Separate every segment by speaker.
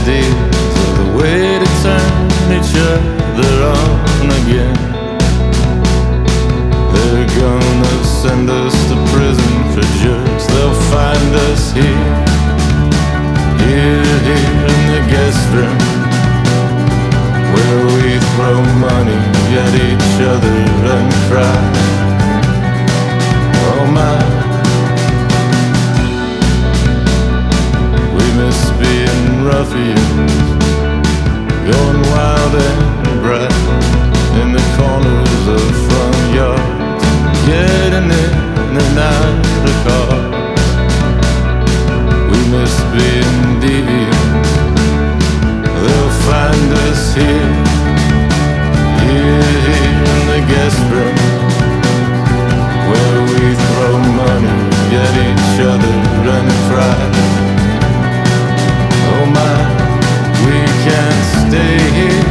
Speaker 1: ideas are the way to turn each other on again. They're gonna send us to prison for jerks. They'll find us here in the guest room, where we throw money at each other and cry. Oh my, we miss being ruffians, going wild and bright in the corners of front yards, getting in and out of cars. We miss being deviant. They'll find us here in the guest room, where we throw money at each other and cry. Oh my, we can't stay here.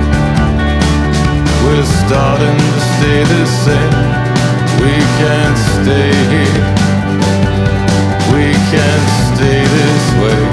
Speaker 1: We're starting to stay the same. We can't stay here. We can't stay this way.